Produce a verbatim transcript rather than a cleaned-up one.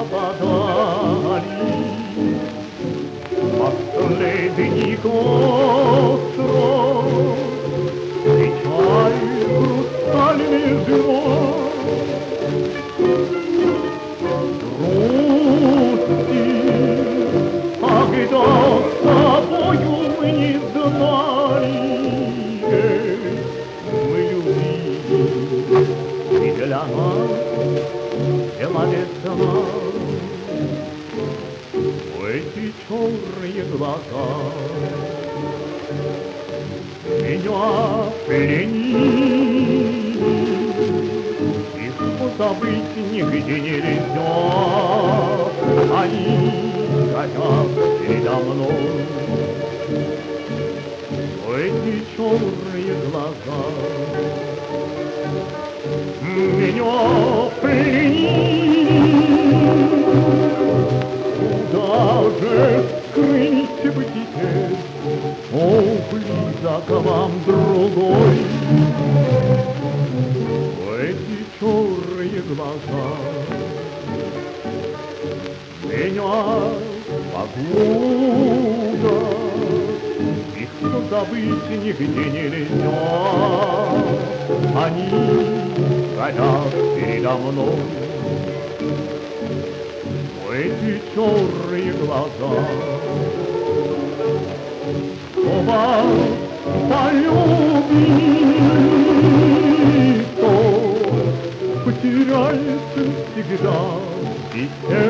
вдали. Последних остров встречай хрустальный звон. Грусти, когда с тобою мы не знали, мы любили, и для нас была весна. Эти черные глаза меня пленили, их забыть нигде нельзя. Они горят передо мной. Эти черные глаза меня пленили. Даже скрыть бы теперь, о, близок вам другой. Эти черные глаза меня погубят, их забыть нигде нельзя. Они горят передо мной. Эти черные глаза, кто вас полюбит, то потеряется всегда и сердце.